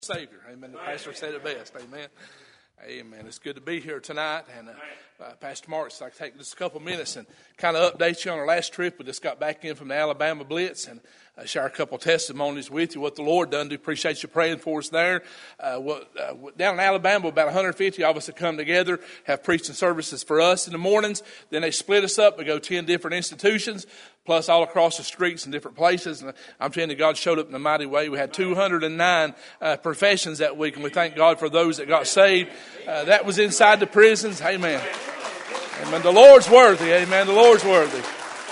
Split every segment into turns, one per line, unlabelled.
Savior. Amen. The pastor said it best. Amen. Amen. It's good to be here tonight. And Pastor Mark, I'd like to take just a couple minutes and kind of update you on our last trip. We just got back in from the Alabama Blitz and share a couple testimonies with you, what the Lord done. Do appreciate you praying for us there. Down in Alabama, about 150 of us have come together, have preaching services for us in the mornings. Then they split us up. We go 10 different institutions, plus all across the streets in different places. And I'm telling you, God showed up in a mighty way. We had 209 professions that week, and we thank God for those that got saved. That was inside the prisons. Amen. Amen. The Lord's worthy. Amen. The Lord's worthy.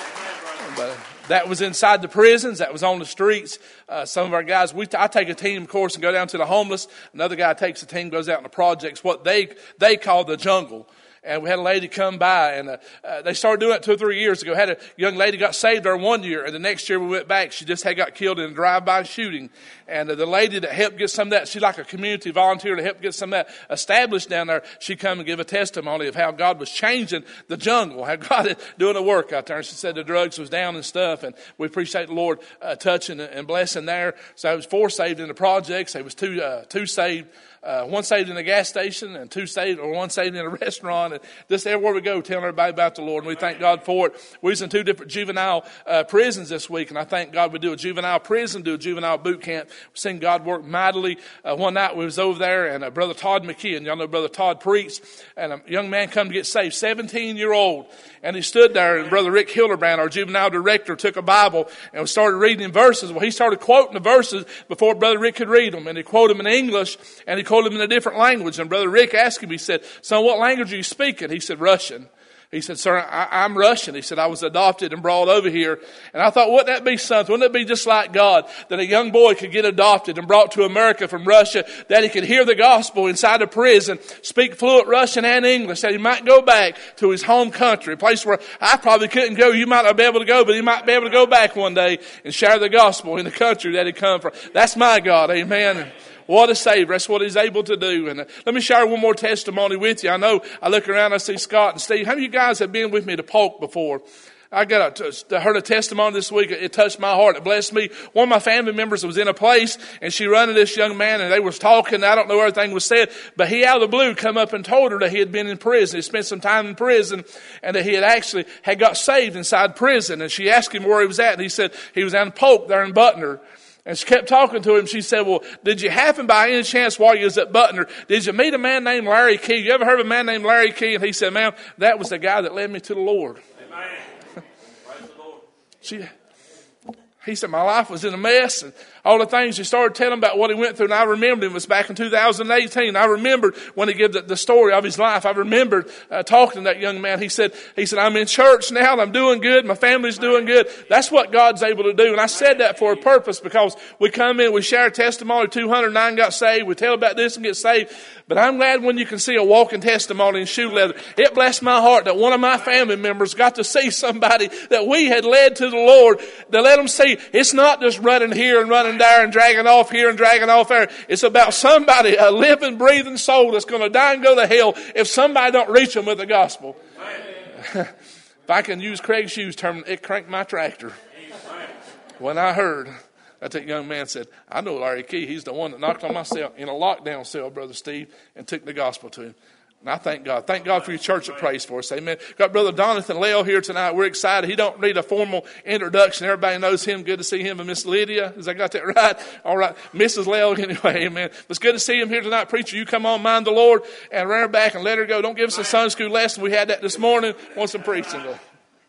But that was inside the prisons. That was on the streets. Some of our guys, I take a team, of course, and go down to the homeless. Another guy takes a team, goes out in the projects, what they call the jungle. And we had a lady come by, and they started doing it 2 or 3 years ago. Had a young lady got saved there 1 year, and the next year we went back. She just had got killed in a drive-by shooting. And the lady that helped get some of that, she's like a community volunteer to help get some of that established down there. She come and give a testimony of how God was changing the jungle, how God is doing the work out there. And she said the drugs was down and stuff, and we appreciate the Lord touching and blessing there. So there was 4 saved in the projects. There was two saved. One saved in a gas station and one saved in a restaurant, and just everywhere we go telling everybody about the Lord, and we thank God for it. We was in 2 different juvenile prisons this week, and I thank God we do a juvenile prison, do a juvenile boot camp. We've seen God work mightily. One night we was over there, and Brother Todd McKeon, y'all know Brother Todd preached, and a young man come to get saved, 17-year-old, and he stood there, and Brother Rick Hildebrand, our juvenile director, took a Bible and started reading verses. Well, he started quoting the verses before Brother Rick could read them, and he quoted them in English, and he quoted them in a different language. And Brother Rick asked him, he said, "Son, what language are you speaking?" He said, "Russian." He said, "Sir, I'm Russian." He said, "I was adopted and brought over here." And I thought, wouldn't that be something? Wouldn't it be just like God that a young boy could get adopted and brought to America from Russia, that he could hear the gospel inside a prison, speak fluent Russian and English, that he might go back to his home country, a place where I probably couldn't go. You might not be able to go, but he might be able to go back one day and share the gospel in the country that he come from. That's my God. Amen. What a Savior. That's what He's able to do. And let me share one more testimony with you. I know I look around, I see Scott and Steve. How many of you guys have been with me to Polk before? I heard a testimony this week. It touched my heart. It blessed me. One of my family members was in a place, and she run into this young man, and they was talking. I don't know where everything was said, but he out of the blue come up and told her that he had been in prison. He spent some time in prison, and that he had got saved inside prison. And she asked him where he was at, and he said he was out in Polk there in Butner. And she kept talking to him. She said, "Well, did you happen by any chance while you was at Butner, did you meet a man named Larry Key? You ever heard of a man named Larry Key?" And he said, "Ma'am, that was the guy that led me to the Lord." Amen. Praise the Lord. He said, "My life was in a mess," and all the things he started telling about what he went through. And I remembered it was back in 2018. I remembered when he gave the story of his life. I remembered talking to that young man. He said, "I'm in church now and I'm doing good. My family's doing good." That's what God's able to do. And I said that for a purpose, because we come in, we share a testimony, 209 got saved. We tell about this and get saved. But I'm glad when you can see a walking testimony in shoe leather. It blessed my heart that one of my family members got to see somebody that we had led to the Lord, to let them see it's not just running here and running there and dragging off here and dragging off there. It's about somebody, a living, breathing soul that's going to die and go to hell if somebody don't reach them with the gospel. If I can use Craig's shoes term, it cranked my tractor. When I heard that young man said, "I know Larry Key. He's the one that knocked on my cell in a lockdown cell, Brother Steve, and took the gospel to him." And I thank God. Thank God for your church that prays for us. Amen. Got Brother Donathan Lale here tonight. We're excited. He don't need a formal introduction. Everybody knows him. Good to see him. And Miss Lydia. Has I got that right? All right. Mrs. Lale anyway. Amen. It's good to see him here tonight. Preacher, you come on, mind the Lord, and run her back and let her go. Don't give us a Sunday school lesson. We had that this morning. Want some preaching. God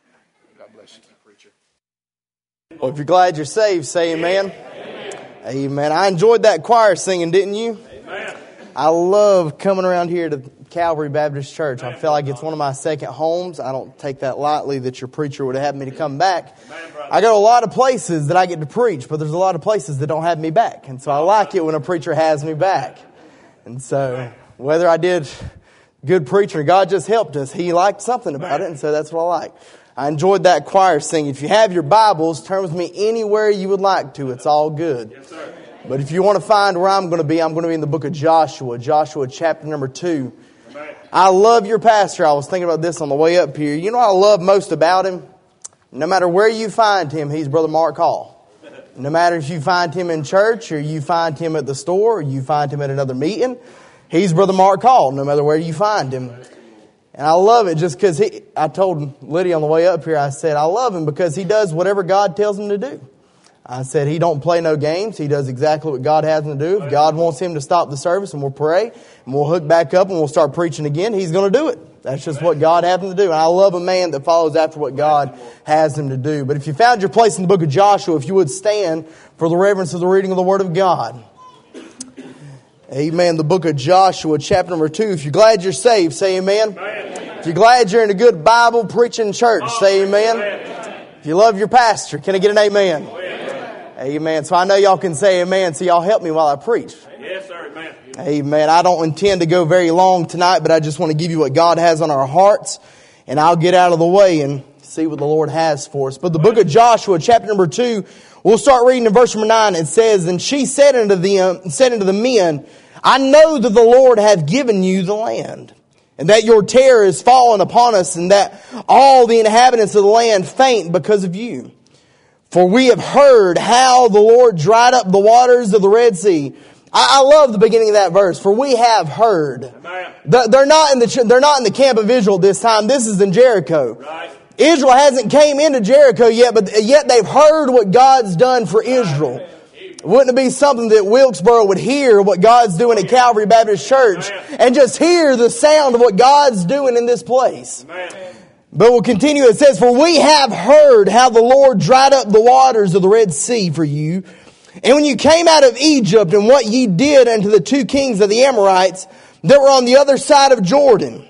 bless you, preacher.
Well, if you're glad you're saved, say amen. Amen. I enjoyed that choir singing, didn't you? Amen. I love coming around here to Calvary Baptist Church. I feel like it's one of my second homes. I don't take that lightly that your preacher would have had me to come back. I go to a lot of places that I get to preach, but there's a lot of places that don't have me back. And so I like it when a preacher has me back. And so whether I did good preaching or God just helped us, He liked something about it. And so that's what I like. I enjoyed that choir singing. If you have your Bibles, turn with me anywhere you would like to. It's all good. Yes, sir. But if you want to find where I'm going to be in the book of Joshua. Joshua chapter number 2. Amen. I love your pastor. I was thinking about this on the way up here. You know what I love most about him? No matter where you find him, he's Brother Mark Hall. No matter if you find him in church or you find him at the store or you find him at another meeting, he's Brother Mark Hall, no matter where you find him. And I love it just because I told Lydia on the way up here, I said, I love him because he does whatever God tells him to do. I said, he don't play no games. He does exactly what God has him to do. If God wants him to stop the service and we'll pray and we'll hook back up and we'll start preaching again, he's going to do it. That's just what God has him to do. And I love a man that follows after what God has him to do. But if you found your place in the book of Joshua, if you would stand for the reverence of the reading of the Word of God. Amen. The book of Joshua, chapter number 2. If you're glad you're saved, say amen. If you're glad you're in a good Bible preaching church, say amen. If you love your pastor, can I get an amen? Amen. So I know y'all can say amen, so y'all help me while I preach.
Yes, sir. Amen.
Amen. I don't intend to go very long tonight, but I just want to give you what God has on our hearts, and I'll get out of the way and see what the Lord has for us. But the book of Joshua, chapter number 2, we'll start reading in verse number 9. It says, And she said unto the men, I know that the Lord hath given you the land, and that your terror is fallen upon us, and that all the inhabitants of the land faint because of you. For we have heard how the Lord dried up the waters of the Red Sea. I love the beginning of that verse. For we have heard. They're not in the camp of Israel this time. This is in Jericho.
Right.
Israel hasn't came into Jericho yet, but yet they've heard what God's done for Israel. Wouldn't it be something that Wilkesboro would hear what God's doing at Calvary Baptist Church and just hear the sound of what God's doing in this place?
Amen.
But we'll continue. It says, For we have heard how the Lord dried up the waters of the Red Sea for you. And when you came out of Egypt, and what ye did unto the 2 kings of the Amorites that were on the other side of Jordan.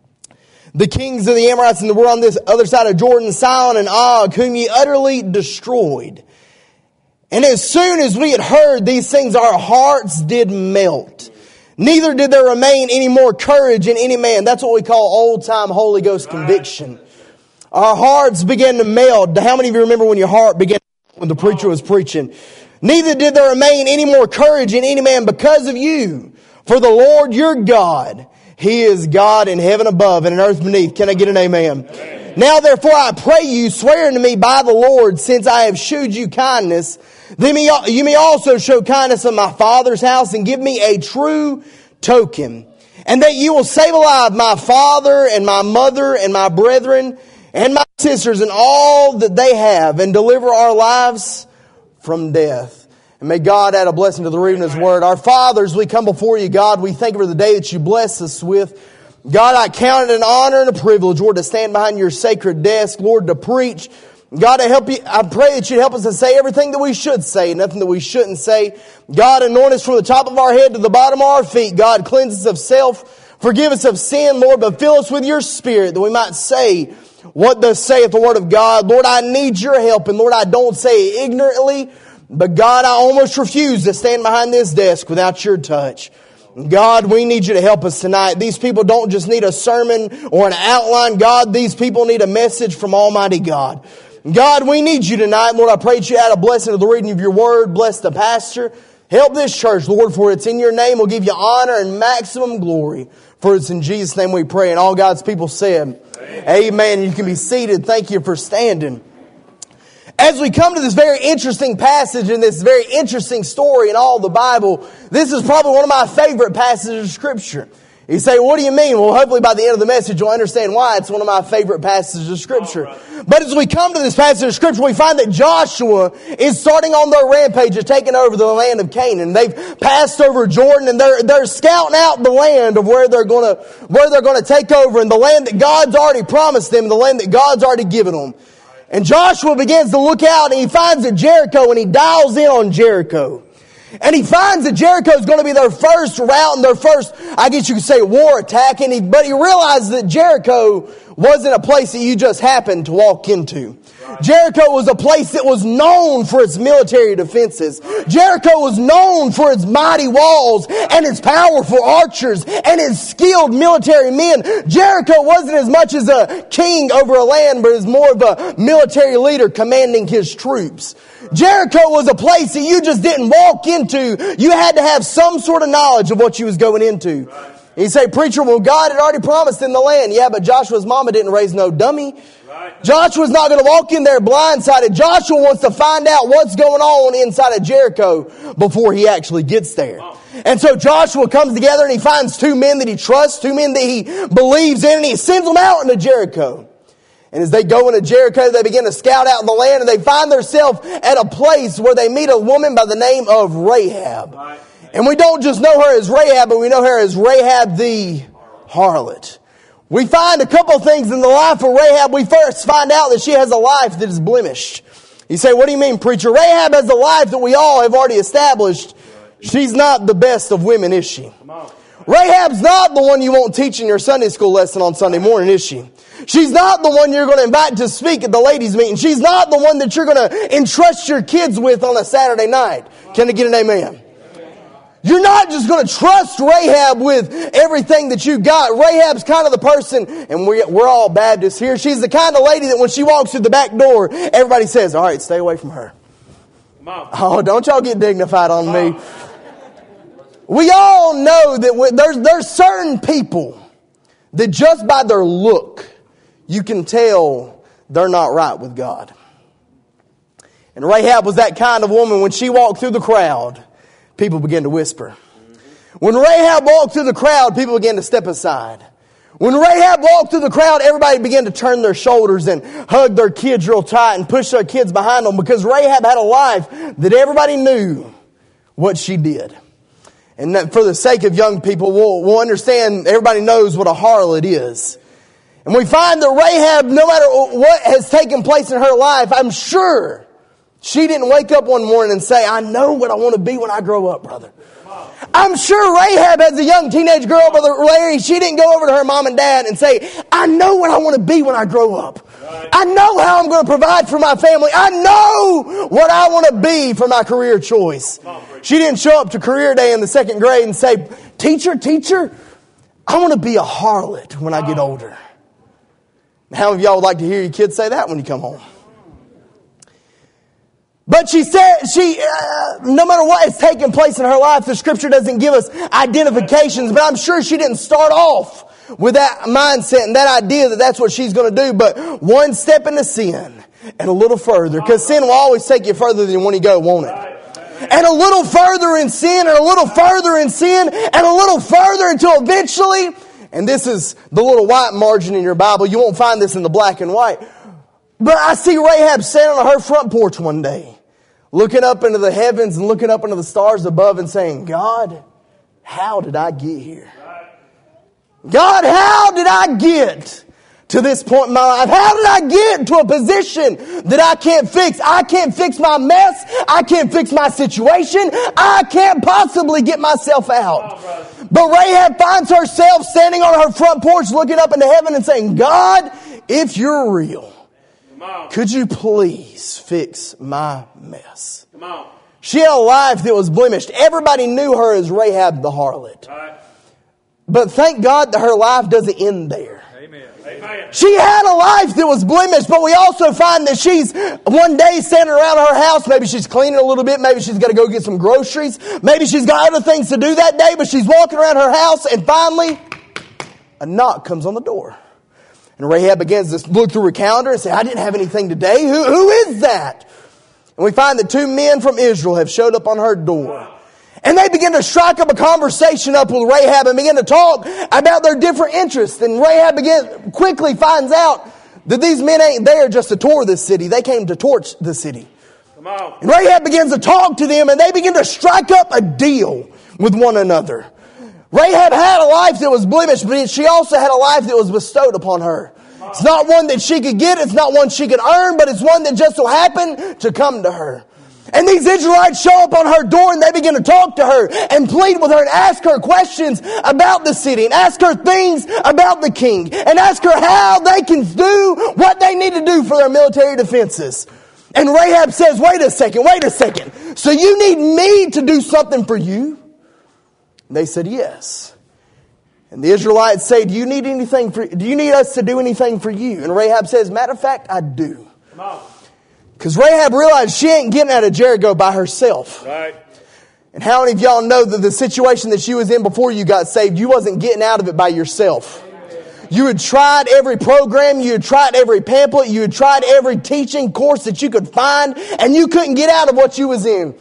The kings of the Amorites that were on this other side of Jordan, Sihon and Og, whom ye utterly destroyed. And as soon as we had heard these things, our hearts did melt. Neither did there remain any more courage in any man. That's what we call old-time Holy Ghost conviction. Our hearts began to melt. How many of you remember when your heart began to melt when the preacher was preaching? Neither did there remain any more courage in any man because of you. For the Lord your God, He is God in heaven above and in earth beneath. Can I get an amen? Amen. Now therefore I pray you, swear unto me by the Lord, since I have shewed you kindness, then you may also show kindness of my father's house and give me a true token. And that you will save alive my father and my mother and my brethren and my sisters and all that they have, and deliver our lives from death. And may God add a blessing to the reading of His Word. Our fathers, we come before you, God. We thank you for the day that you blessed us with. God, I count it an honor and a privilege, Lord, to stand behind your sacred desk, Lord, to preach. God, I pray that you'd help us to say everything that we should say, nothing that we shouldn't say. God, anoint us from the top of our head to the bottom of our feet. God, cleanse us of self. Forgive us of sin, Lord, but fill us with your Spirit that we might say what thus saith the Word of God. Lord, I need your help, and Lord, I don't say it ignorantly, but God, I almost refuse to stand behind this desk without your touch. God, we need you to help us tonight. These people don't just need a sermon or an outline. God, these people need a message from Almighty God. God, we need you tonight. Lord, I pray that you add a blessing to the reading of your word. Bless the pastor. Help this church, Lord, for it's in your name. We'll give you honor and maximum glory. For it's in Jesus' name we pray. And all God's people said, Amen. You can be seated. Thank you for standing. As we come to this very interesting passage and this very interesting story in all the Bible, this is probably one of my favorite passages of Scripture. You say, what do you mean? Well, hopefully by the end of the message you'll understand why it's one of my favorite passages of Scripture. But as we come to this passage of Scripture, we find that Joshua is starting on their rampage of taking over the land of Canaan. They've passed over Jordan and they're scouting out the land of where they're going to take over, and the land that God's already promised them, the land that God's already given them. And Joshua begins to look out and he finds that Jericho, and he dials in on Jericho. And he finds that Jericho is going to be their first route and their first, I guess you could say, war attack. But he realizes that Jericho wasn't a place that you just happened to walk into. Jericho was a place that was known for its military defenses. Jericho was known for its mighty walls and its powerful archers and its skilled military men. Jericho wasn't as much as a king over a land, but as more of a military leader commanding his troops. Jericho was a place that you just didn't walk into. You had to have some sort of knowledge of what you was going into. You say, preacher, well, God had already promised in the land. Yeah, but Joshua's mama didn't raise no dummy. Joshua's not going to walk in there blindsided. Joshua wants to find out what's going on inside of Jericho before he actually gets there. And so Joshua comes together and he finds 2 men that he trusts, 2 men that he believes in, and he sends them out into Jericho. And as they go into Jericho, they begin to scout out the land, and they find themselves at a place where they meet a woman by the name of Rahab. And we don't just know her as Rahab, but we know her as Rahab the harlot. We find a couple things in the life of Rahab. We first find out that she has a life that is blemished. You say, what do you mean, preacher? Rahab has a life that we all have already established. She's not the best of women, is she? Rahab's not the one you won't teach in your Sunday school lesson on Sunday morning, is she? She's not the one you're going to invite to speak at the ladies' meeting. She's not the one that you're going to entrust your kids with on a Saturday night. Can I get an amen? You're not just going to trust Rahab with everything that you got. Rahab's kind of the person, and we're all Baptists here. She's the kind of lady that when she walks through the back door, everybody says, all right, stay away from her. Oh, don't y'all get dignified on me. We all know that there's certain people that just by their look, you can tell they're not right with God. And Rahab was that kind of woman. When she walked through the crowd, people began to whisper. When Rahab walked through the crowd, people began to step aside. When Rahab walked through the crowd, everybody began to turn their shoulders and hug their kids real tight and push their kids behind them, because Rahab had a life that everybody knew what she did. And that for the sake of young people, we'll understand everybody knows what a harlot is. And we find that Rahab, no matter what has taken place in her life, I'm sure she didn't wake up one morning and say, I know what I want to be when I grow up, brother. I'm sure Rahab, as a young teenage girl, Brother Larry, she didn't go over to her mom and dad and say, I know what I want to be when I grow up. I know how I'm going to provide for my family. I know what I want to be for my career choice. She didn't show up to career day in the 2nd grade and say, teacher, I want to be a harlot when I get older. How many of y'all would like to hear your kids say that when you come home? But she said, no matter what is taking place in her life, the scripture doesn't give us identifications, but I'm sure she didn't start off with that mindset and that idea that that's what she's going to do. But one step into sin and a little further, because sin will always take you further than you want to go, won't it? And a little further in sin, and a little further in sin, and a little further until eventually, and this is the little white margin in your Bible, you won't find this in the black and white. But I see Rahab standing on her front porch one day, looking up into the heavens and looking up into the stars above and saying, God, how did I get here? God, how did I get to this point in my life? How did I get to a position that I can't fix? I can't fix my mess. I can't fix my situation. I can't possibly get myself out. But Rahab finds herself standing on her front porch looking up into heaven and saying, God, if you're real, could you please fix my mess? She had a life that was blemished. Everybody knew her as Rahab the harlot. But thank God that her life doesn't end there. Amen. She had a life that was blemished, but we also find that she's one day standing around her house. Maybe she's cleaning a little bit. Maybe she's got to go get some groceries. Maybe she's got other things to do that day, but she's walking around her house, and finally a knock comes on the door. And Rahab begins to look through her calendar and say, I didn't have anything today. Who is that? And we find that 2 men from Israel have showed up on her door. And they begin to strike up a conversation up with Rahab and begin to talk about their different interests. And Rahab quickly finds out that these men ain't there just to tour this city. They came to torch the city. And Rahab begins to talk to them, and they begin to strike up a deal with one another. Rahab had a life that was blemished, but she also had a life that was bestowed upon her. It's not one that she could get. It's not one she could earn, but it's one that just so happened to come to her. And these Israelites show up on her door, and they begin to talk to her and plead with her and ask her questions about the city and ask her things about the king and ask her how they can do what they need to do for their military defenses. And Rahab says, wait a second. So you need me to do something for you? And they said, yes. And the Israelites say, do you need us to do anything for you? And Rahab says, matter of fact, I do. Because Rahab realized she ain't getting out of Jericho by herself. Right. And how many of y'all know that the situation that she was in before you got saved, you wasn't getting out of it by yourself? You had tried every program, you had tried every pamphlet, you had tried every teaching course that you could find, and you couldn't get out of what you was in.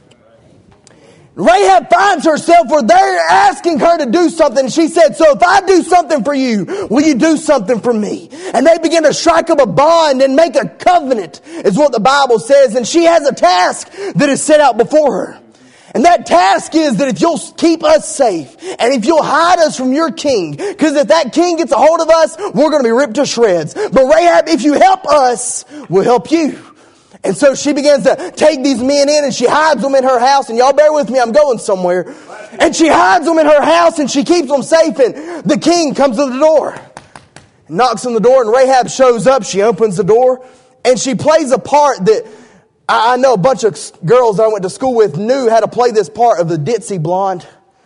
Rahab finds herself where they're asking her to do something. And she said, so if I do something for you, will you do something for me? And they begin to strike up a bond and make a covenant, is what the Bible says. And she has a task that is set out before her. And that task is that if you'll keep us safe and if you'll hide us from your king, because if that king gets a hold of us, we're going to be ripped to shreds. But Rahab, if you help us, we'll help you. And so she begins to take these men in and she hides them in her house. And y'all bear with me, I'm going somewhere. And she hides them in her house and she keeps them safe. And the king comes to the door, knocks on the door, and Rahab shows up. She opens the door and she plays a part that I know a bunch of girls that I went to school with knew how to play this part of the ditzy blonde.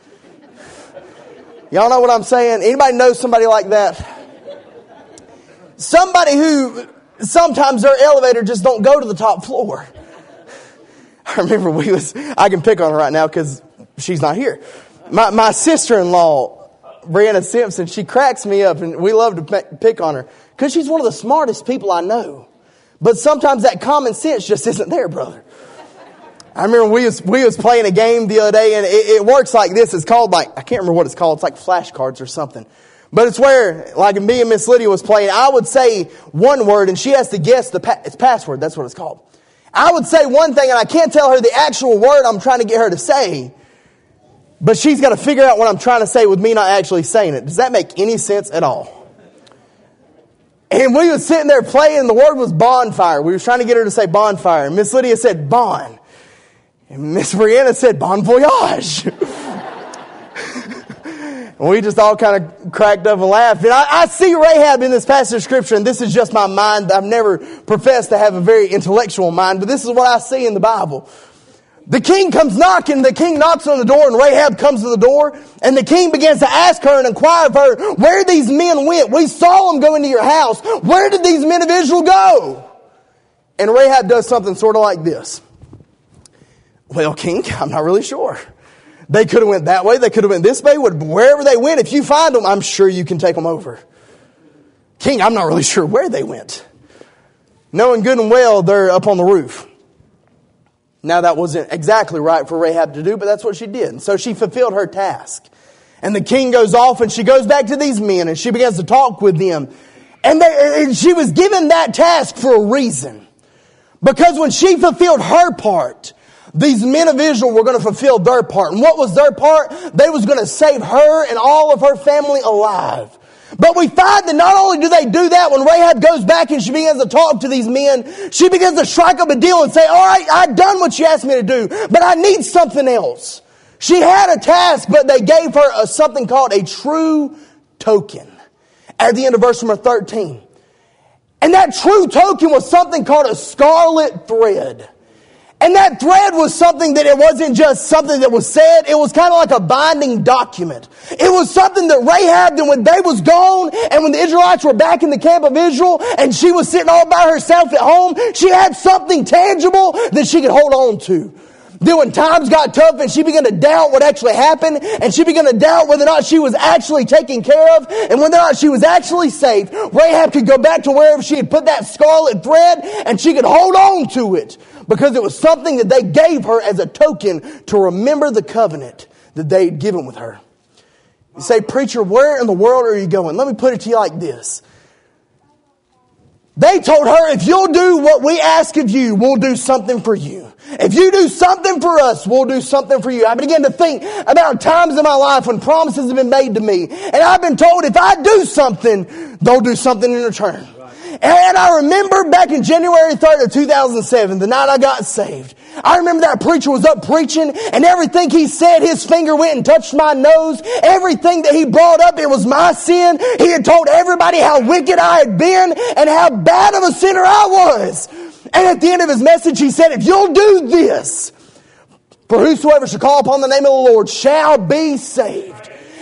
Y'all know what I'm saying? Anybody know somebody like that? Somebody who sometimes their elevator just don't go to the top floor. I remember I can pick on her right now because she's not here. My sister-in-law, Brianna Simpson, she cracks me up and we love to pick on her because she's one of the smartest people I know. But sometimes that common sense just isn't there, brother. I remember we was playing a game the other day and it works like this. It's called I can't remember what it's called. It's like flashcards or something. But it's where, like me and Miss Lydia was playing, I would say one word and she has to guess it's password. That's what it's called. I would say one thing and I can't tell her the actual word I'm trying to get her to say. But she's got to figure out what I'm trying to say with me not actually saying it. Does that make any sense at all? And we was sitting there playing and the word was bonfire. We were trying to get her to say bonfire. And Miss Lydia said bon. And Miss Brianna said bon voyage. And we just all kind of cracked up and laughed. And I see Rahab in this passage of Scripture, and this is just my mind. I've never professed to have a very intellectual mind, but this is what I see in the Bible. The king comes knocking, the king knocks on the door, and Rahab comes to the door, and the king begins to ask her and inquire of her, where these men went. We saw them go into your house. Where did these men of Israel go? And Rahab does something sort of like this. Well, king, I'm not really sure. They could have went that way. They could have went this way. Wherever they went, if you find them, I'm sure you can take them over. King, I'm not really sure where they went. Knowing good and well, they're up on the roof. Now, that wasn't exactly right for Rahab to do, but that's what she did. And so she fulfilled her task. And the king goes off and she goes back to these men and she begins to talk with them. And she was given that task for a reason. Because when she fulfilled her part, these men of Israel were going to fulfill their part. And what was their part? They was going to save her and all of her family alive. But we find that not only do they do that, when Rahab goes back and she begins to talk to these men, she begins to strike up a deal and say, all right, I've done what you asked me to do, but I need something else. She had a task, but they gave her something called a true token. At the end of verse number 13. And that true token was something called a scarlet thread. And that thread was something that it wasn't just something that was said. It was kind of like a binding document. It was something that Rahab, that when they was gone and when the Israelites were back in the camp of Israel and she was sitting all by herself at home, she had something tangible that she could hold on to. Then when times got tough and she began to doubt what actually happened and she began to doubt whether or not she was actually taken care of and whether or not she was actually safe, Rahab could go back to wherever she had put that scarlet thread and she could hold on to it because it was something that they gave her as a token to remember the covenant that they had given with her. You say, preacher, where in the world are you going? Let me put it to you like this. They told her, if you'll do what we ask of you, we'll do something for you. If you do something for us, we'll do something for you. I began to think about times in my life when promises have been made to me. And I've been told if I do something, they'll do something in return. And I remember back in January 3rd of 2007, the night I got saved, I remember that preacher was up preaching and everything he said, his finger went and touched my nose. Everything that he brought up, it was my sin. He had told everybody how wicked I had been and how bad of a sinner I was. And at the end of his message, he said, if you'll do this, for whosoever shall call upon the name of the Lord shall be saved.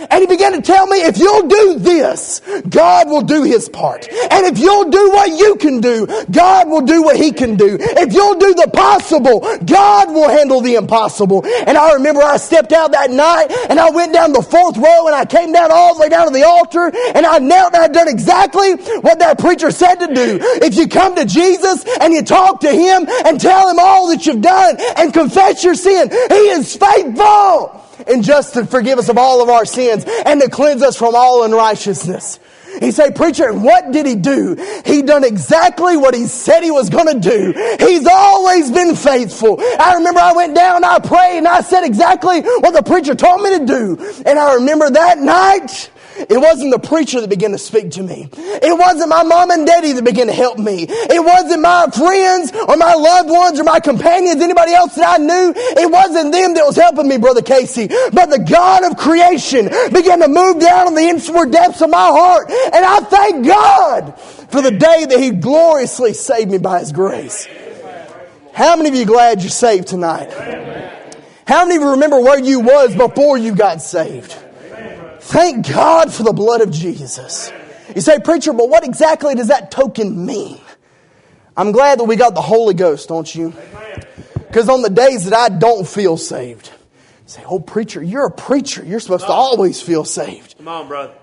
And he began to tell me, if you'll do this, God will do his part. And if you'll do what you can do, God will do what he can do. If you'll do the possible, God will handle the impossible. And I remember I stepped out that night and I went down the fourth row and I came down all the way down to the altar and I knelt and I'd done exactly what that preacher said to do. If you come to Jesus and you talk to him and tell him all that you've done and confess your sin, he is faithful and just to forgive us of all of our sins and to cleanse us from all unrighteousness. He said, preacher, what did he do? He done exactly what he said he was going to do. He's always been faithful. I remember I went down, I prayed, and I said exactly what the preacher told me to do. And I remember that night, it wasn't the preacher that began to speak to me. It wasn't my mom and daddy that began to help me. It wasn't my friends or my loved ones or my companions, anybody else that I knew. It wasn't them that was helping me, Brother Casey. But the God of creation began to move down in the inward depths of my heart. And I thank God for the day that he gloriously saved me by his grace. How many of you glad you're saved tonight? How many of you remember where you was before you got saved? Thank God for the blood of Jesus. You say, preacher, but what exactly does that token mean? I'm glad that we got the Holy Ghost, don't you? Because on the days that I don't feel saved, you say, oh, preacher, you're a preacher. You're supposed to always feel saved.
Come on, brother.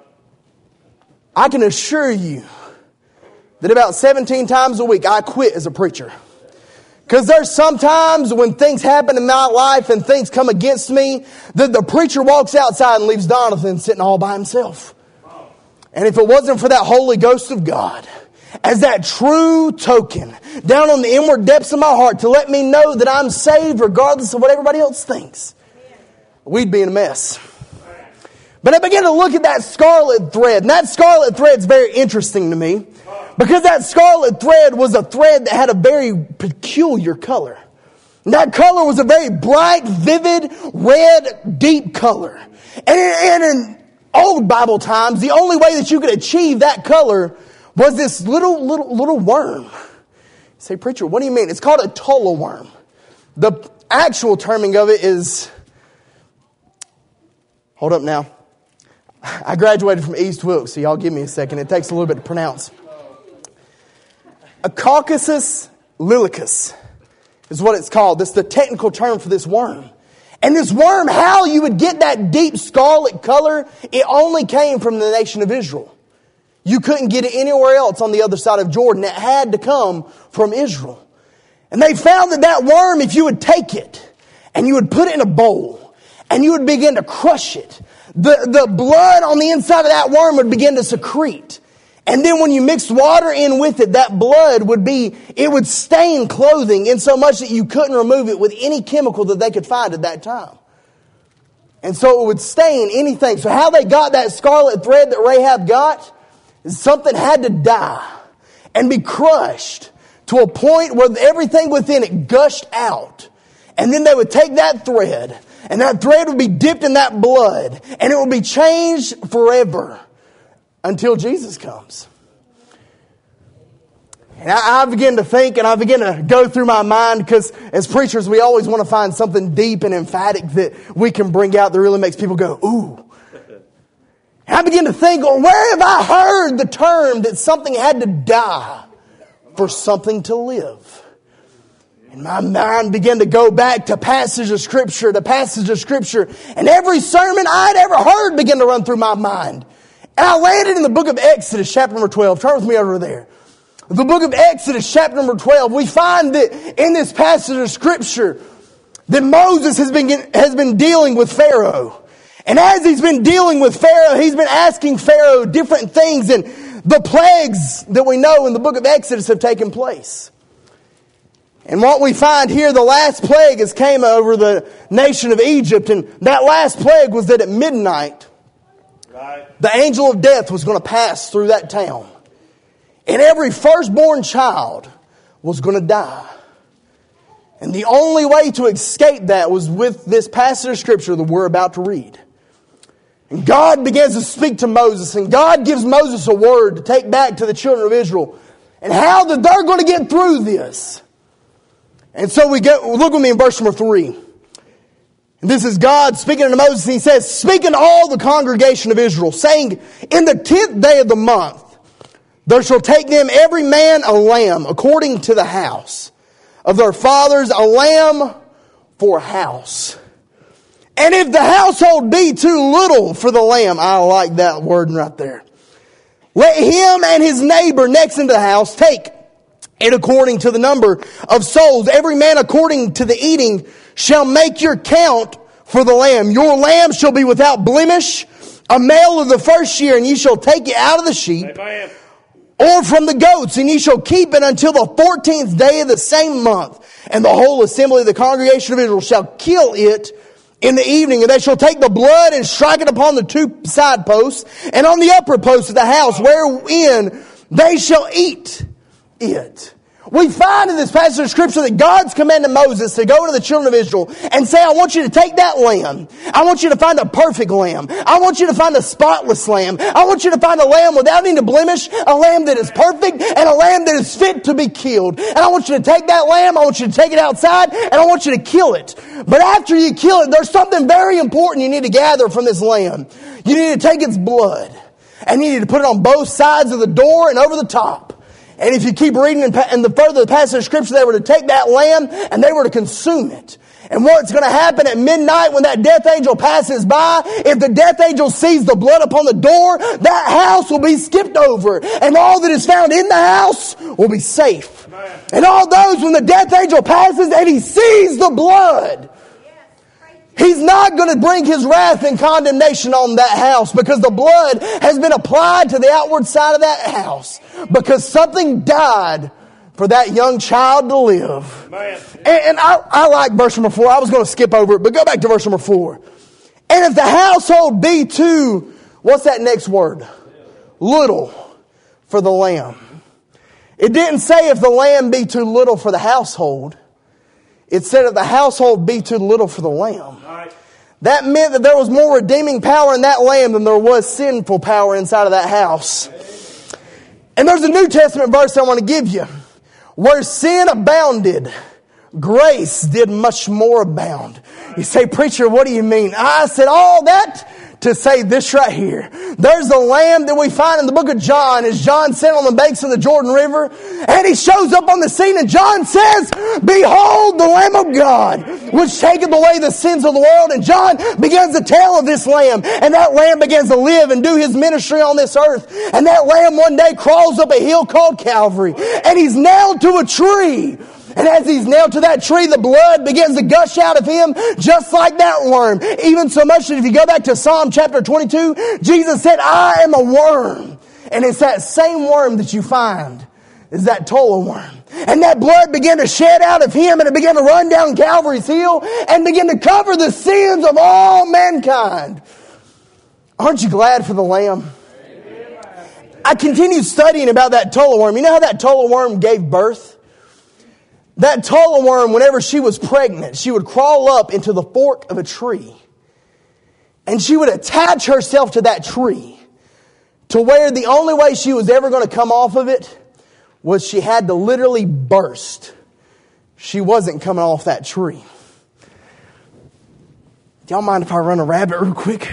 I can assure you that about 17 times a week I quit as a preacher. Because there's sometimes when things happen in my life and things come against me, that the preacher walks outside and leaves Donathan sitting all by himself. And if it wasn't for that Holy Ghost of God, as that true token down on the inward depths of my heart to let me know that I'm saved regardless of what everybody else thinks, we'd be in a mess. But I began to look at that scarlet thread, and that scarlet thread's very interesting to me. Because that scarlet thread was a thread that had a very peculiar color. And that color was a very bright, vivid, red, deep color. And in old Bible times, the only way that you could achieve that color was this little worm. You say, preacher, what do you mean? It's called a Tola worm. The actual terming of it is, hold up now. I graduated from East Wilkes, so y'all give me a second. It takes a little bit to pronounce. A Caucasus lilicus is what it's called. That's the technical term for this worm. And this worm, how you would get that deep scarlet color, it only came from the nation of Israel. You couldn't get it anywhere else on the other side of Jordan. It had to come from Israel. And they found that worm, if you would take it and you would put it in a bowl and you would begin to crush it, the blood on the inside of that worm would begin to secrete. And then when you mixed water in with it, that blood would stain clothing in so much that you couldn't remove it with any chemical that they could find at that time. And so it would stain anything. So how they got that scarlet thread that Rahab got is something had to die and be crushed to a point where everything within it gushed out. And then they would take that thread, and that thread would be dipped in that blood, and it would be changed forever. Until Jesus comes. And I begin to think and I begin to go through my mind because as preachers we always want to find something deep and emphatic that we can bring out that really makes people go, ooh. And I begin to think, well, where have I heard the term that something had to die for something to live? And my mind began to go back to passage of Scripture, and every sermon I'd ever heard began to run through my mind. And I landed in the book of Exodus, chapter number 12. Turn with me over there. The book of Exodus, chapter number 12. We find that in this passage of Scripture that Moses has been dealing with Pharaoh. And as he's been dealing with Pharaoh, he's been asking Pharaoh different things. And the plagues that we know in the book of Exodus have taken place. And what we find here, the last plague has came over the nation of Egypt. And that last plague was that at midnight, the angel of death was going to pass through that town. And every firstborn child was going to die. And the only way to escape that was with this passage of Scripture that we're about to read. And God begins to speak to Moses. And God gives Moses a word to take back to the children of Israel. And how that they're going to get through this. And so look with me in verse number 3. And this is God speaking to Moses, and he says, speaking to all the congregation of Israel, saying, in the 10th day of the month, there shall take them every man a lamb according to the house of their fathers, a lamb for a house. And if the household be too little for the lamb, I like that word right there. Let him and his neighbor next into the house take it according to the number of souls. Every man according to the eating shall make your count for the lamb. Your lamb shall be without blemish, a male of the first year, and ye shall take it out of the sheep.
Amen.
Or from the goats, and ye shall keep it until the 14th day of the same month. And the whole assembly of the congregation of Israel shall kill it in the evening. And they shall take the blood and strike it upon the 2 side posts and on the upper posts of the house, wherein they shall eat it. We find in this passage of Scripture that God's commanded Moses to go to the children of Israel and say, I want you to take that lamb. I want you to find a perfect lamb. I want you to find a spotless lamb. I want you to find a lamb without any blemish, a lamb that is perfect, and a lamb that is fit to be killed. And I want you to take that lamb, I want you to take it outside, and I want you to kill it. But after you kill it, there's something very important you need to gather from this lamb. You need to take its blood, and you need to put it on both sides of the door and over the top. And if you keep reading in the further passage of Scripture, they were to take that lamb and they were to consume it. And what's going to happen at midnight when that death angel passes by, if the death angel sees the blood upon the door, that house will be skipped over. And all that is found in the house will be safe. Amen. And all those, when the death angel passes and he sees the blood, he's not going to bring his wrath and condemnation on that house, because the blood has been applied to the outward side of that house, because something died for that young child to live. And I like verse number 4. I was going to skip over it, but go back to verse number 4. And if the household be too, what's that next word? Little for the lamb. It didn't say if the lamb be too little for the household. It said if the household be too little for the lamb. That meant that there was more redeeming power in that lamb than there was sinful power inside of that house. And there's a New Testament verse I want to give you. Where sin abounded, grace did much more abound. You say, preacher, what do you mean? I said all that to say this right here. There's the lamb that we find in the book of John as John sat on the banks of the Jordan River, and he shows up on the scene, and John says, behold the Lamb of God, which taketh away the sins of the world. And John begins to tell of this lamb, and that lamb begins to live and do his ministry on this earth. And that lamb one day crawls up a hill called Calvary, and he's nailed to a tree. And as he's nailed to that tree, the blood begins to gush out of him just like that worm. Even so much that if you go back to Psalm chapter 22, Jesus said, I am a worm. And it's that same worm that you find is that tola worm. And that blood began to shed out of him, and it began to run down Calvary's hill and begin to cover the sins of all mankind. Aren't you glad for the lamb? I continued studying about that tola worm. You know how that tola worm gave birth? That tola worm, whenever she was pregnant, she would crawl up into the fork of a tree. And she would attach herself to that tree to where the only way she was ever going to come off of it was she had to literally burst. She wasn't coming off that tree. Do y'all mind if I run a rabbit real quick?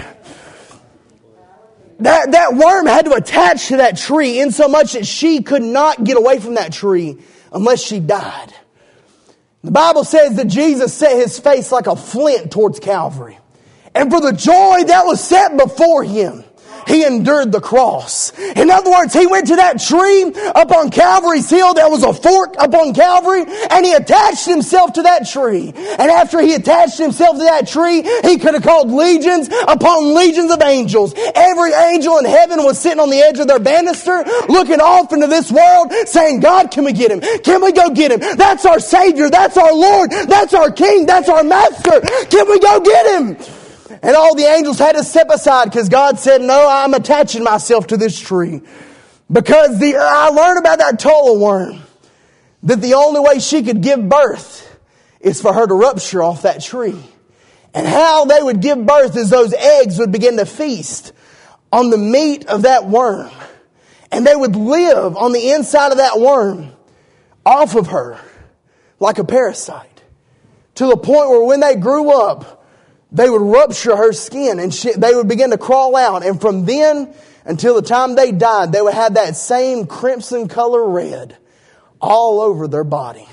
That worm had to attach to that tree in so much that she could not get away from that tree unless she died. The Bible says that Jesus set his face like a flint towards Calvary. And for the joy that was set before him, he endured the cross. In other words, he went to that tree up on Calvary's hill. There was a fork up on Calvary, and he attached himself to that tree. And after he attached himself to that tree, he could have called legions upon legions of angels. Every angel in heaven was sitting on the edge of their banister, looking off into this world, saying, God, can we get him? Can we go get him? That's our Savior. That's our Lord. That's our King. That's our Master. Can we go get him? And all the angels had to step aside because God said, no, I'm attaching myself to this tree. Because I learned about that tola worm, that the only way she could give birth is for her to rupture off that tree. And how they would give birth is those eggs would begin to feast on the meat of that worm. And they would live on the inside of that worm off of her like a parasite. To the point where when they grew up, they would rupture her skin and they would begin to crawl out. And from then until the time they died, they would have that same crimson color red all over their body.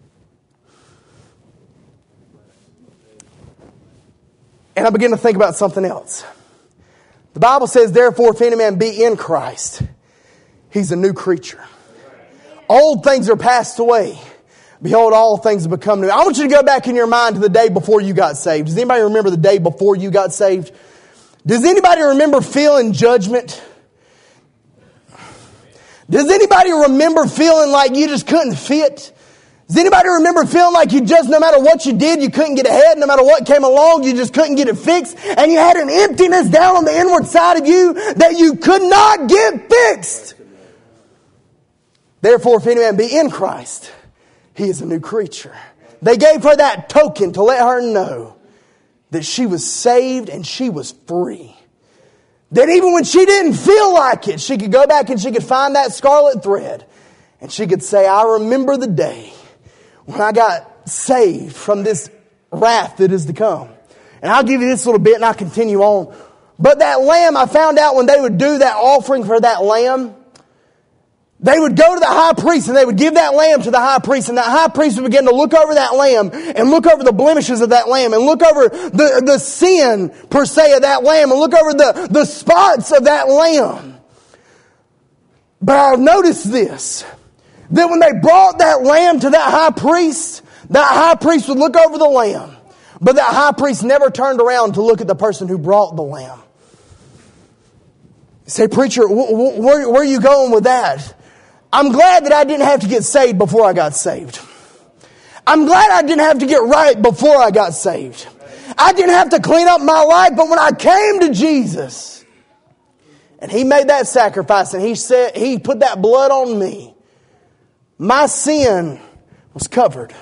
And I begin to think about something else. The Bible says, therefore, if any man be in Christ, he's a new creature. Old things are passed away. Behold, all things have become new. I want you to go back in your mind to the day before you got saved. Does anybody remember the day before you got saved? Does anybody remember feeling judgment? Does anybody remember feeling like you just couldn't fit? Does anybody remember feeling like you just, no matter what you did, you couldn't get ahead? No matter what came along, you just couldn't get it fixed? And you had an emptiness down on the inward side of you that you could not get fixed. Therefore, if any man be in Christ, he is a new creature. They gave her that token to let her know that she was saved and she was free. That even when she didn't feel like it, she could go back and she could find that scarlet thread. And she could say, I remember the day when I got saved from this wrath that is to come. And I'll give you this little bit and I'll continue on. But that lamb, I found out when they would do that offering for that lamb, they would go to the high priest and they would give that lamb to the high priest. And that high priest would begin to look over that lamb and look over the blemishes of that lamb and look over the sin per se of that lamb and look over the spots of that lamb. But I've noticed this, that when they brought that lamb to that high priest would look over the lamb. But that high priest never turned around to look at the person who brought the lamb. You say, preacher, where are you going with that? I'm glad that I didn't have to get saved before I got saved. I'm glad I didn't have to get right before I got saved. I didn't have to clean up my life, but when I came to Jesus and He made that sacrifice and He put that blood on me, my sin was covered.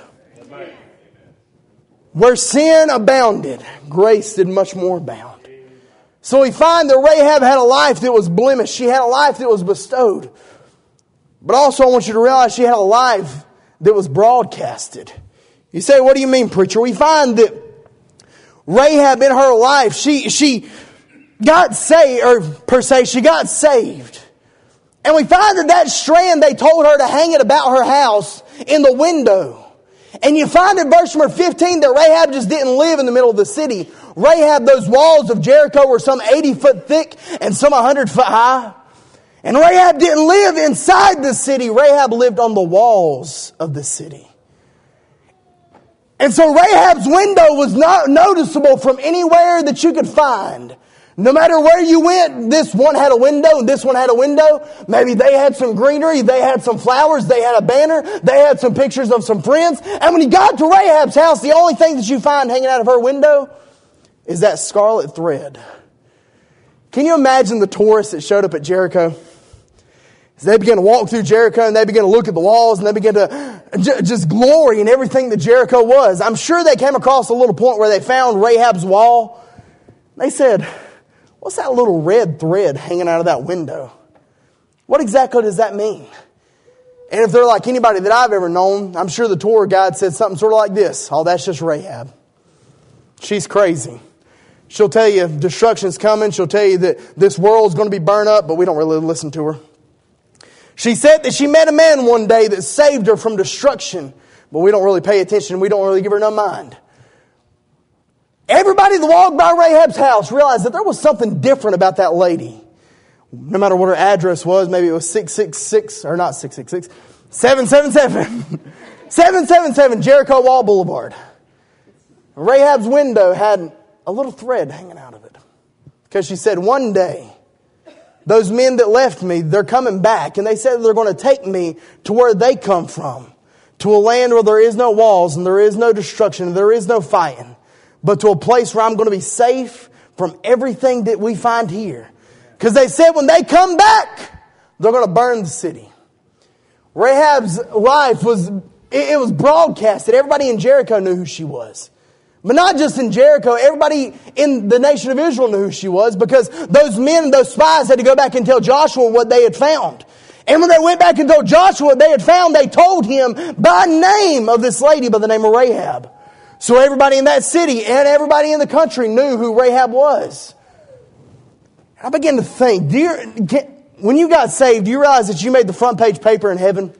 Where sin abounded, grace did much more abound. So we find that Rahab had a life that was blemished. She had a life that was bestowed. But also I want you to realize she had a life that was broadcasted. You say, what do you mean, preacher? We find that Rahab in her life, she got saved, or per se, she got saved. And we find that strand, they told her to hang it about her house in the window. And you find in verse number 15 that Rahab just didn't live in the middle of the city. Rahab, those walls of Jericho were some 80 foot thick and some 100 foot high. And Rahab didn't live inside the city. Rahab lived on the walls of the city. And so Rahab's window was not noticeable from anywhere that you could find. No matter where you went, this one had a window and this one had a window. Maybe they had some greenery, they had some flowers, they had a banner, they had some pictures of some friends. And when you got to Rahab's house, the only thing that you find hanging out of her window is that scarlet thread. Can you imagine the tourists that showed up at Jericho? As they began to walk through Jericho and they began to look at the walls and they began to just glory in everything that Jericho was. I'm sure they came across a little point where they found Rahab's wall. They said, what's that little red thread hanging out of that window? What exactly does that mean? And if they're like anybody that I've ever known, I'm sure the tour guide said something sort of like this. Oh, that's just Rahab. She's crazy. She'll tell you destruction's coming. She'll tell you that this world's going to be burned up, but we don't really listen to her. She said that she met a man one day that saved her from destruction, but we don't really pay attention. We don't really give her no mind. Everybody that walked by Rahab's house realized that there was something different about that lady. No matter what her address was, maybe it was 666, or not 666, 777. 777 Jericho Wall Boulevard. Rahab's window had a little thread hanging out of it. Because she said, one day, those men that left me, they're coming back. And they said they're going to take me to where they come from. To a land where there is no walls and there is no destruction and there is no fighting. But to a place where I'm going to be safe from everything that we find here. Because they said when they come back, they're going to burn the city. Rahab's life was broadcasted. Everybody in Jericho knew who she was. But not just in Jericho, everybody in the nation of Israel knew who she was, because those men and those spies had to go back and tell Joshua what they had found. And when they went back and told Joshua what they had found, they told him by name of this lady by the name of Rahab. So everybody in that city and everybody in the country knew who Rahab was. I began to think, when you got saved, do you realize that you made the front page paper in heaven?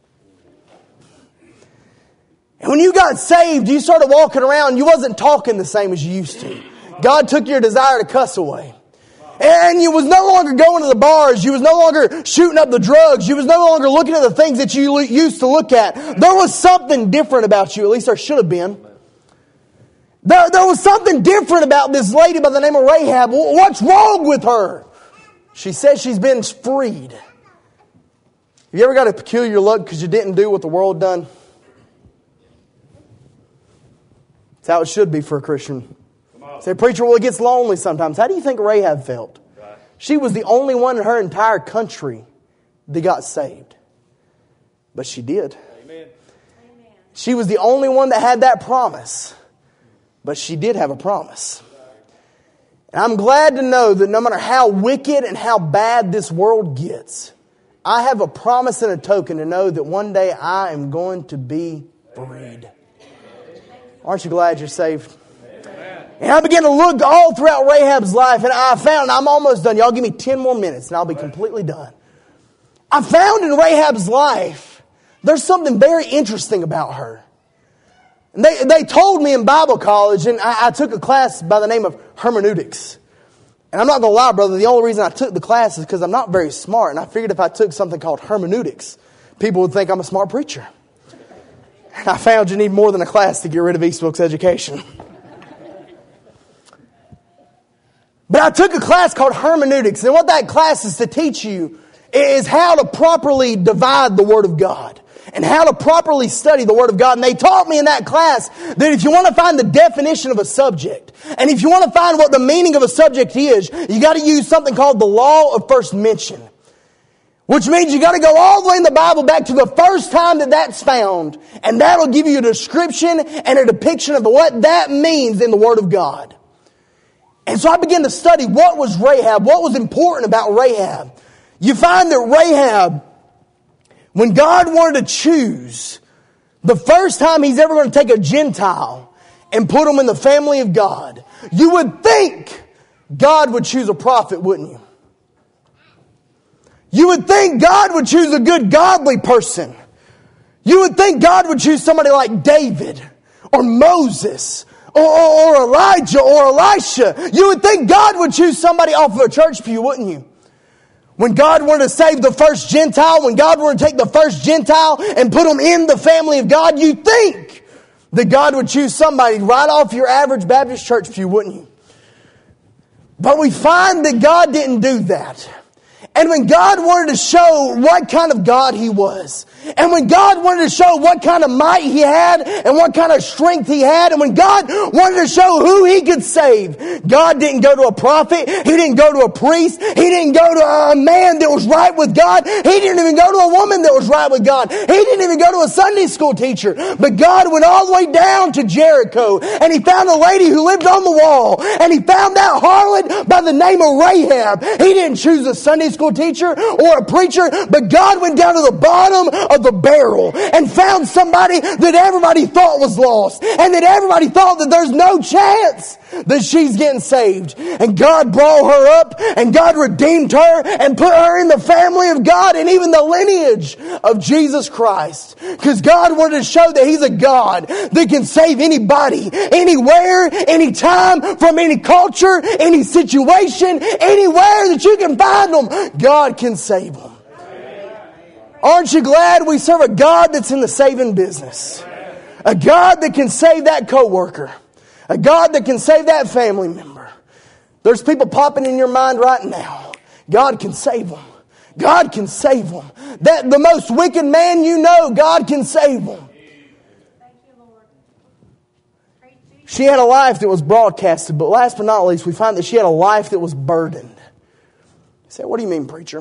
And when you got saved, you started walking around, you wasn't talking the same as you used to. God took your desire to cuss away. And you was no longer going to the bars. You was no longer shooting up the drugs. You was no longer looking at the things that you used to look at. There was something different about you. At least there should have been. There was something different about this lady by the name of Rahab. What's wrong with her? She says she's been freed. Have you ever got a peculiar look because you didn't do what the world done? That's how it should be for a Christian. Say, preacher, well, it gets lonely sometimes. How do you think Rahab felt? Right. She was the only one in her entire country that got saved. But she did. Amen. She was the only one that had that promise. But she did have a promise. And I'm glad to know that no matter how wicked and how bad this world gets, I have a promise and a token to know that one day I am going to be freed. Aren't you glad you're saved? And I began to look all throughout Rahab's life, and I found, I'm almost done. Y'all give me 10 more minutes and I'll be completely done. I found in Rahab's life, there's something very interesting about her. And they told me in Bible college, and I took a class by the name of hermeneutics. And I'm not going to lie, brother, the only reason I took the class is because I'm not very smart. And I figured if I took something called hermeneutics, people would think I'm a smart preacher. And I found you need more than a class to get rid of Eastbrook's education. But I took a class called hermeneutics, and what that class is to teach you is how to properly divide the Word of God and how to properly study the Word of God. And they taught me in that class that if you want to find the definition of a subject, and if you want to find what the meaning of a subject is, you got to use something called the law of first mention. Which means you got to go all the way in the Bible back to the first time that that's found, and that'll give you a description and a depiction of what that means in the Word of God. And so I began to study what was Rahab, what was important about Rahab. You find that Rahab, when God wanted to choose, the first time He's ever going to take a Gentile and put him in the family of God, you would think God would choose a prophet, wouldn't you? You would think God would choose a good godly person. You would think God would choose somebody like David or Moses or Elijah or Elisha. You would think God would choose somebody off of a church pew, wouldn't you? When God wanted to save the first Gentile, when God wanted to take the first Gentile and put them in the family of God, you'd think that God would choose somebody right off your average Baptist church pew, wouldn't you? But we find that God didn't do that. And when God wanted to show what kind of God He was, and when God wanted to show what kind of might He had, and what kind of strength He had, and when God wanted to show who He could save, God didn't go to a prophet, He didn't go to a priest, He didn't go to a man that was right with God, He didn't even go to a woman that was right with God, He didn't even go to a Sunday school teacher, but God went all the way down to Jericho, and He found a lady who lived on the wall, and He found that harlot by the name of Rahab. He didn't choose a Sunday school teacher or a preacher, but God went down to the bottom of the barrel and found somebody that everybody thought was lost and that everybody thought that there's no chance that she's getting saved. And God brought her up and God redeemed her and put her in the family of God and even the lineage of Jesus Christ. Because God wanted to show that He's a God that can save anybody, anywhere, anytime, from any culture, any situation, anywhere that you can find them. God can save them. Aren't you glad we serve a God that's in the saving business? A God that can save that coworker. A God that can save that family member. There's people popping in your mind right now. God can save them. God can save them. That the most wicked man you know, God can save them. She had a life that was broadcasted, but last but not least, we find that she had a life that was burdened. You say, what do you mean, preacher?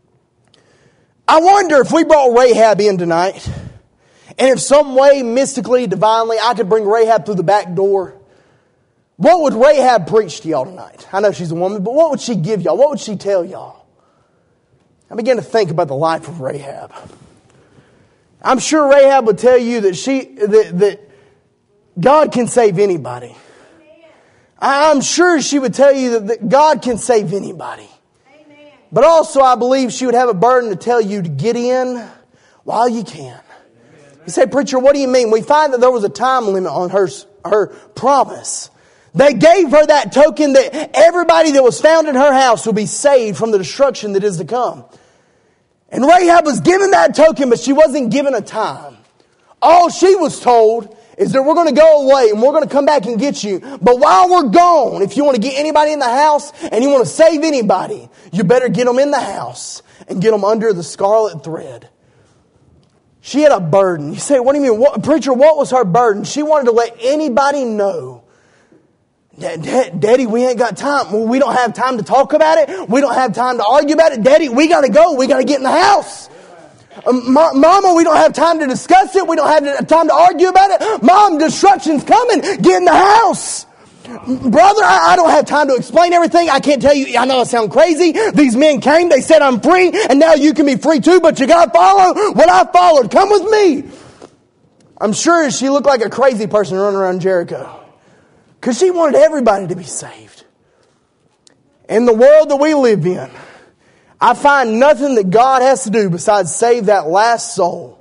I wonder if we brought Rahab in tonight, and if some way, mystically, divinely, I could bring Rahab through the back door, what would Rahab preach to y'all tonight? I know she's a woman, but what would she give y'all? What would she tell y'all? I began to think about the life of Rahab. I'm sure Rahab would tell you that God can save anybody. I'm sure she would tell you that God can save anybody. But also I believe she would have a burden to tell you to get in while you can. You say, preacher, what do you mean? We find that there was a time limit on her promise. They gave her that token that everybody that was found in her house will be saved from the destruction that is to come. And Rahab was given that token, but she wasn't given a time. All she was told is that we're going to go away and we're going to come back and get you. But while we're gone, if you want to get anybody in the house and you want to save anybody, you better get them in the house and get them under the scarlet thread. She had a burden. You say, what do you mean? Preacher, what was her burden? She wanted to let anybody know, Daddy, we ain't got time. Well, we don't have time to talk about it. We don't have time to argue about it. Daddy, we got to go. We got to get in the house. Mama, we don't have time to discuss it. We don't have time to argue about it. Mom, destruction's coming. Get in the house. Brother, I don't have time to explain everything. I can't tell you. I know I sound crazy. These men came. They said I'm free. And now you can be free too. But you got to follow what I followed. Come with me. I'm sure she looked like a crazy person running around Jericho. Because she wanted everybody to be saved. In the world that we live in, I find nothing that God has to do besides save that last soul.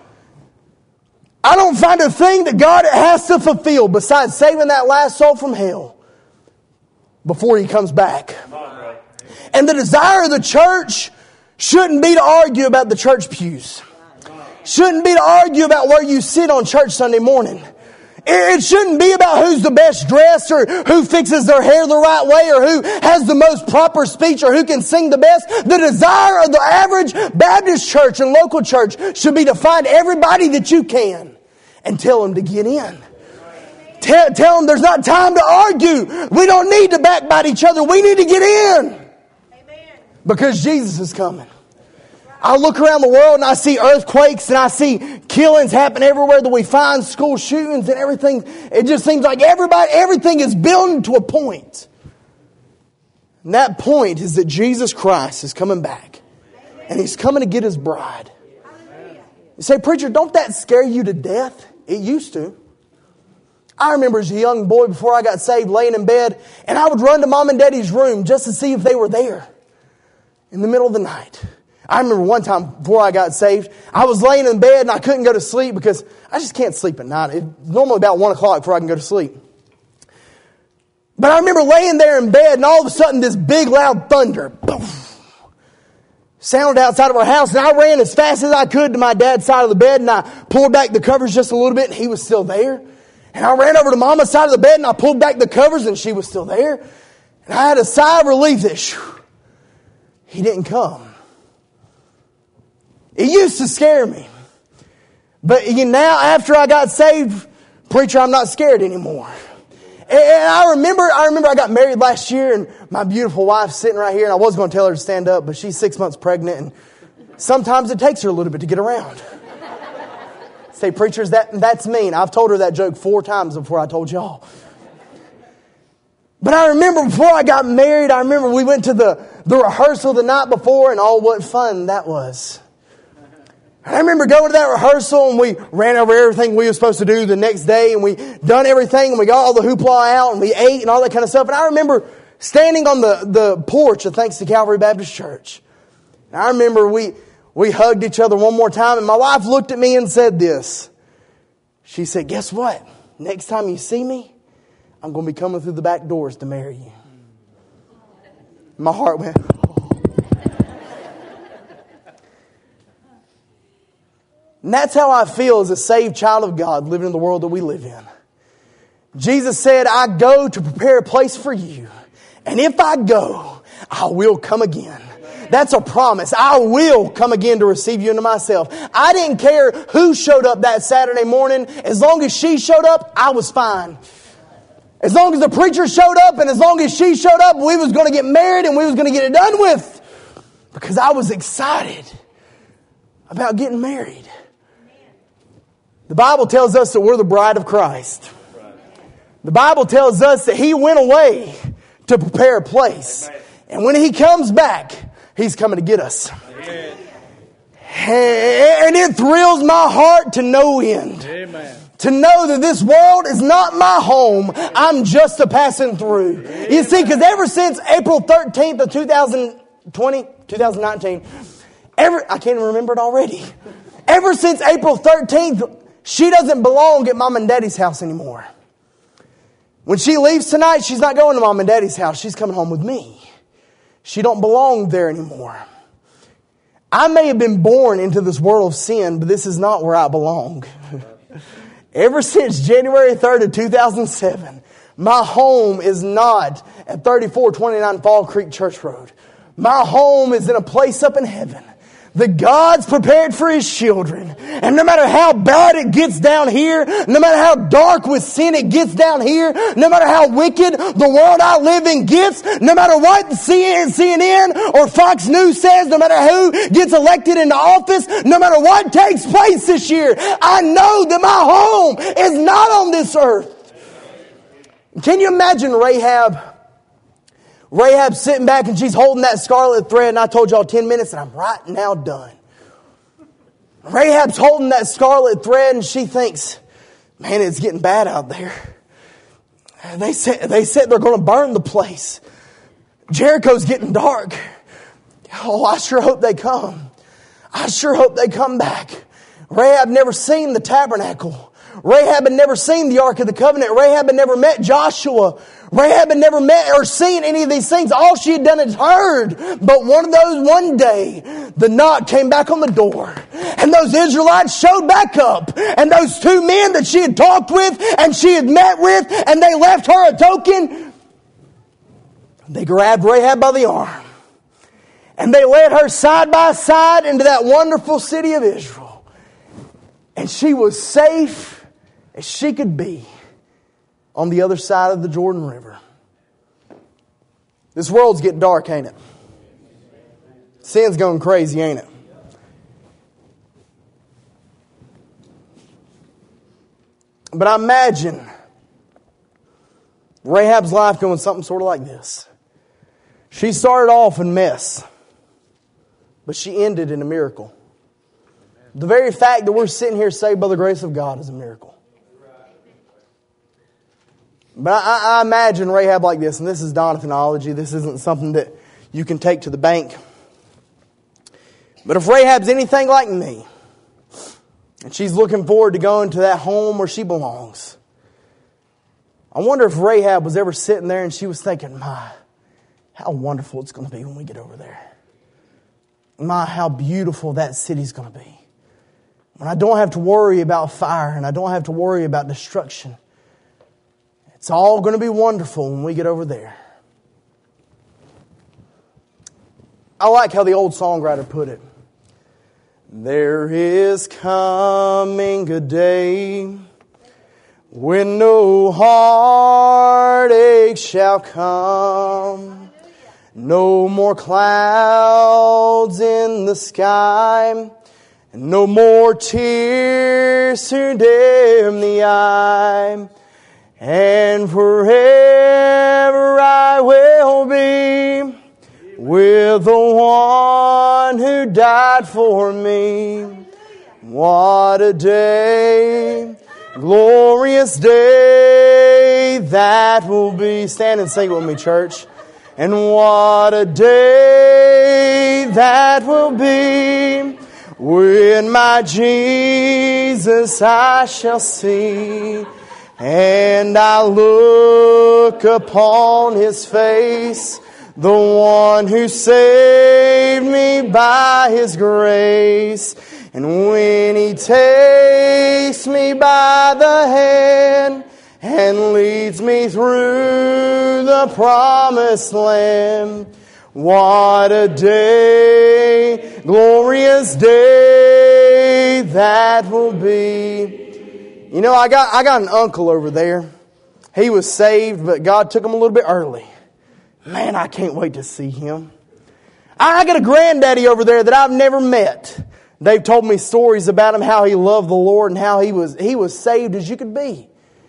I don't find a thing that God has to fulfill besides saving that last soul from hell before He comes back. And the desire of the church shouldn't be to argue about the church pews. Shouldn't be to argue about where you sit on church Sunday morning. It shouldn't be about who's the best dressed or who fixes their hair the right way or who has the most proper speech or who can sing the best. The desire of the average Baptist church and local church should be to find everybody that you can and tell them to get in. Tell them there's not time to argue. We don't need to backbite each other. We need to get in. Because Jesus is coming. I look around the world and I see earthquakes and I see killings happen everywhere that we find, school shootings and everything. It just seems like everything is building to a point. And that point is that Jesus Christ is coming back. And He's coming to get His bride. You say, preacher, don't that scare you to death? It used to. I remember as a young boy before I got saved laying in bed and I would run to Mom and Daddy's room just to see if they were there in the middle of the night. I remember one time before I got saved, I was laying in bed and I couldn't go to sleep because I just can't sleep at night. It's normally about 1 o'clock before I can go to sleep. But I remember laying there in bed and all of a sudden this big loud thunder sounded outside of our house. And I ran as fast as I could to my dad's side of the bed and I pulled back the covers just a little bit and he was still there. And I ran over to Mama's side of the bed and I pulled back the covers and she was still there. And I had a sigh of relief that he didn't come. It used to scare me. But now after I got saved, preacher, I'm not scared anymore. And I remember I got married last year and my beautiful wife's sitting right here and I was going to tell her to stand up, but she's 6 months pregnant and sometimes it takes her a little bit to get around. Say, preachers, that's mean. I've told her that joke 4 times before I told y'all. But I remember before I got married, I remember we went to the rehearsal the night before and what fun that was. I remember going to that rehearsal and we ran over everything we were supposed to do the next day and we done everything and we got all the hoopla out and we ate and all that kind of stuff. And I remember standing on the porch of Thanks to Calvary Baptist Church. And I remember we hugged each other one more time and my wife looked at me and said this. She said, guess what? Next time you see me, I'm going to be coming through the back doors to marry you. My heart went, And that's how I feel as a saved child of God living in the world that we live in. Jesus said, I go to prepare a place for you. And if I go, I will come again. That's a promise. I will come again to receive you into myself. I didn't care who showed up that Saturday morning. As long as she showed up, I was fine. As long as the preacher showed up and as long as she showed up, we was going to get married and we was going to get it done with. Because I was excited about getting married. The Bible tells us that we're the bride of Christ. The Bible tells us that He went away to prepare a place. And when He comes back, He's coming to get us. And it thrills my heart to no end To know that this world is not my home. I'm just a passing through. You see, because ever since April 13th of 2019, I can't even remember it already. Ever since April 13th, she doesn't belong at Mom and Daddy's house anymore. When she leaves tonight, she's not going to Mom and Daddy's house. She's coming home with me. She don't belong there anymore. I may have been born into this world of sin, but this is not where I belong. Ever since January 3rd of 2007, my home is not at 3429 Fall Creek Church Road. My home is in a place up in heaven that God's prepared for His children. And no matter how bad it gets down here, no matter how dark with sin it gets down here, no matter how wicked the world I live in gets, no matter what CNN or Fox News says, no matter who gets elected into office, no matter what takes place this year, I know that my home is not on this earth. Can you imagine Rahab? Rahab's sitting back and she's holding that scarlet thread, and I told y'all 10 minutes and I'm right now done. Rahab's holding that scarlet thread and she thinks, man, it's getting bad out there. And they said they're going to burn the place. Jericho's getting dark. Oh, I sure hope they come. I sure hope they come back. Rahab never seen the tabernacle. Rahab had never seen the Ark of the Covenant. Rahab had never met Joshua. Rahab had never met or seen any of these things. All she had done is heard. But one day, the knock came back on the door. And those Israelites showed back up. And those two men that she had talked with and she had met with, and they left her a token. They grabbed Rahab by the arm. And they led her side by side into that wonderful city of Israel. And she was safe as she could be on the other side of the Jordan River. This world's getting dark, ain't it? Sin's going crazy, ain't it? But I imagine Rahab's life going something sort of like this. She started off in mess, but she ended in a miracle. The very fact that we're sitting here saved by the grace of God is a miracle. But I imagine Rahab like this, and this is Donathanology. This isn't something that you can take to the bank. But if Rahab's anything like me, and she's looking forward to going to that home where she belongs, I wonder if Rahab was ever sitting there and she was thinking, my, how wonderful it's going to be when we get over there. My, how beautiful that city's going to be. When I don't have to worry about fire and I don't have to worry about destruction. It's all going to be wonderful when we get over there. I like how the old songwriter put it. There is coming a day when no heartache shall come, no more clouds in the sky, and no more tears to dim the eye. And forever I will be with the one who died for me. What a day, glorious day that will be. Stand and sing with me, church. And what a day that will be when my Jesus I shall see. And I look upon His face, the one who saved me by His grace. And when He takes me by the hand and leads me through the promised land, what a day, glorious day that will be. You know, I got an uncle over there. He was saved, but God took him a little bit early. Man, I can't wait to see him. I got a granddaddy over there that I've never met. They've told me stories about him, how he loved the Lord and how he was saved as you could be.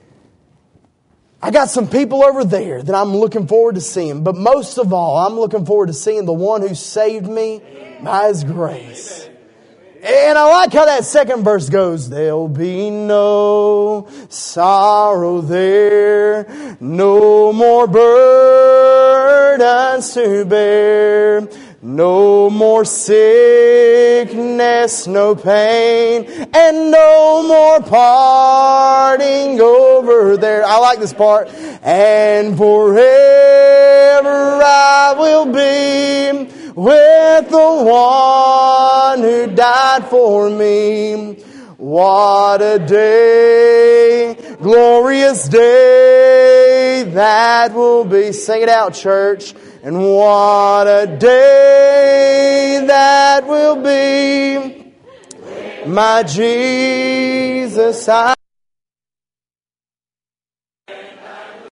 I got some people over there that I'm looking forward to seeing. But most of all, I'm looking forward to seeing the one who saved me by His grace. And I like how that second verse goes. There'll be no sorrow there, no more burdens to bear, no more sickness, no pain, and no more parting over there. I like this part. And forever I will be with the one who died for me. What a day, glorious day that will be. Sing it out, church. And what a day that will be. My Jesus, I